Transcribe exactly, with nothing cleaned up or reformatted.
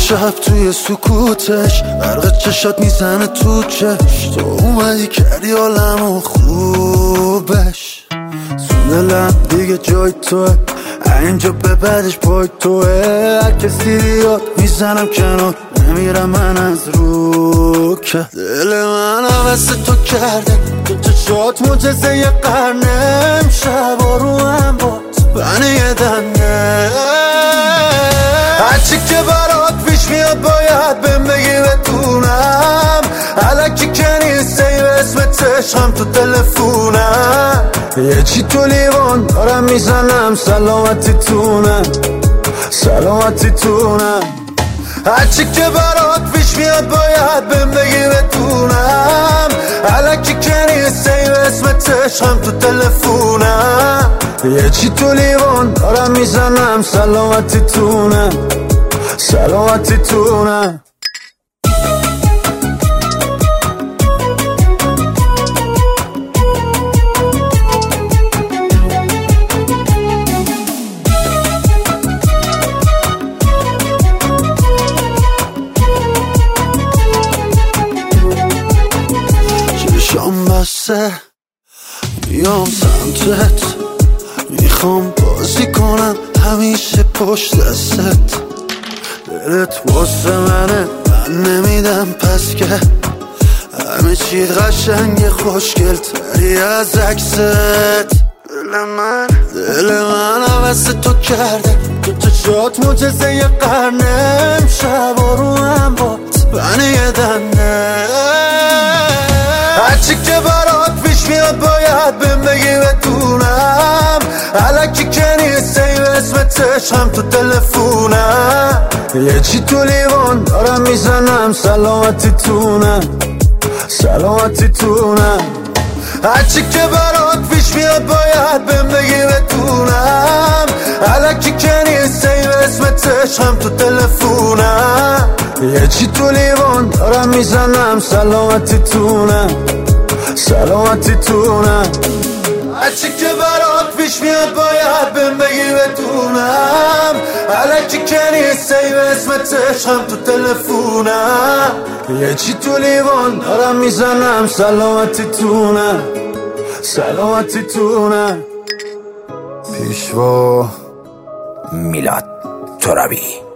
شب توی سکوتش برق چشات میزنه تو چش، تو اومدی کردی عالمو خوبش. سوندلم دیگه جای توه، اینجا به بعدش پای توه. هر کسی بیاد میزنم کنار، نمیرم من از رو که دل من حوث تو کرده. تو چشات معجزه یه قرنه، امشبا رو هم باد بنی یه دنده. هرچی که برات پیش میاد باید بهم بگی بدونم، الکی که نیست ای به اسم چشم تو تلفونم. یه چی تو لیوان دارم میزنم، سلامتی تونه سلامتی تونه. هرچی که برات پیش میاد باید بهم بگی بدونم، الکی که نیست ای به اسم چشم تو تلفونم. یه چی تو لیوان دارم میزنم، سلامتی تونه سلامتی تونه. چشام بسته میام سمتت، میخوام بازی کنم همیشه پشت دستت. دلت واسه منه من نمیدم پس که، همه چیت قشنگ خوشگل تری از عکست. دل من دل من حوث تو کرده. تو چشات معجزه یه قرنه، امشبا رو هم باد بنی یه دنده. هرچی که برات پیش میاد باید بهم بگی بدونم، الکی که نیست ای به اسم چشم تو تلفونم. یه چی تو لیوان دارم میزنم، سلامتی تونه سلامتی تونه. هرچی که برات پیش میاد باید بهم بگی بدونم، الکی که نیست ای به اسم چشم تو تلفونم. یه چی تو لیوان دارم میزنم، سلامتی تونه سلامتی تونه. هرچی که برات پیش میاد باید بهم بگی بدونم، الکی که نیست ای به اسم چشم تو تلفونم. یه چی تو لیوان دارم میزنم، سلامتی تونه سلامتی تونه. پیشوا میلاد ترابی.